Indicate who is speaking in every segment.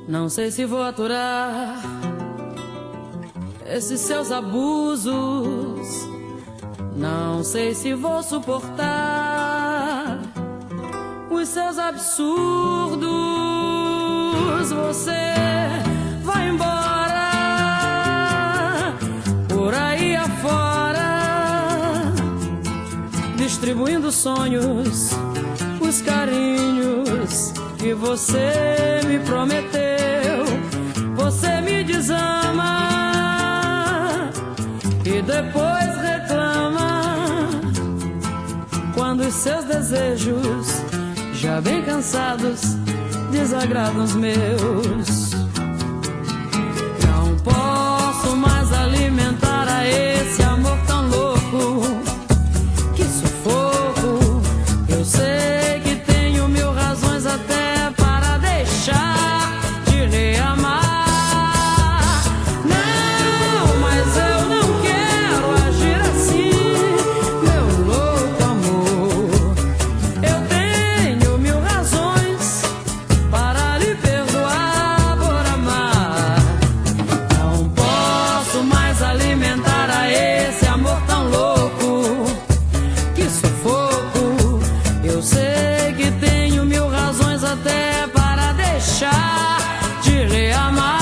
Speaker 1: Não sei se vou aturar esses seus abusos. Não sei se vou suportar os seus absurdos. Você vai embora por aí afora, distribuindo sonhos, os carinhos que você me prometeu. Você me desama e depois reclama quando os seus desejos, já bem cansados, desagradam os meus. Não posso mais alimentar a esse amor tão louco. Que sufoco. Eu sei que tenho mil razões até para deixar de lhe amar. Não, mas eu não quero agir assim, meu louco amor. Eu tenho mil razões para lhe perdoar por amar. Não posso mais alimentar a esse amor tão louco. Que sufoco. Eu sei que tenho mil razões até para deixar de lhe amar.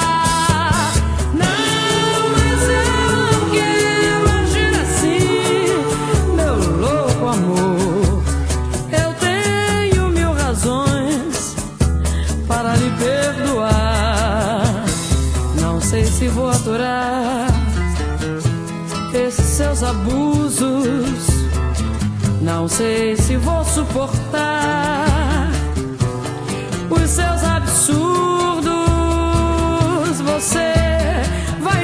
Speaker 1: Não, mas eu não quero agir assim, meu louco amor. Eu tenho mil razões para lhe perdoar. Não sei se vou aturar esses seus abusos. Não sei se vou suportar os seus absurdos. Você vai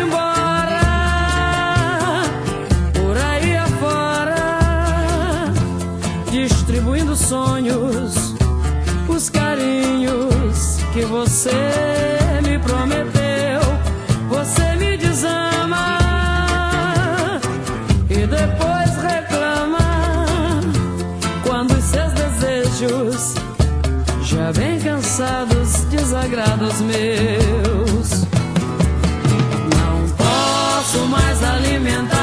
Speaker 1: embora por aí afora, distribuindo sonhos, os carinhos que você me prometeu. Você me desama e depois reclama quando os seus desejos, já bem cansados, desagradam os meus. Não posso mais alimentar